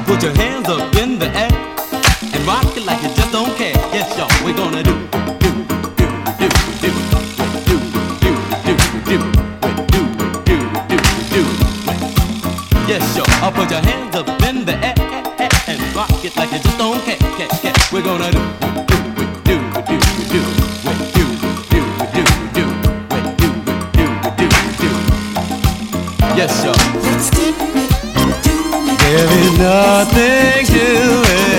Put your hands up in the air and rock it like you just don't care. Yes, y'all, we're gonna do. Yes, y'all, I'll put your hands up in the air and rock it like you just don't care. We're gonna do. Yes, y'all. There is nothing to it.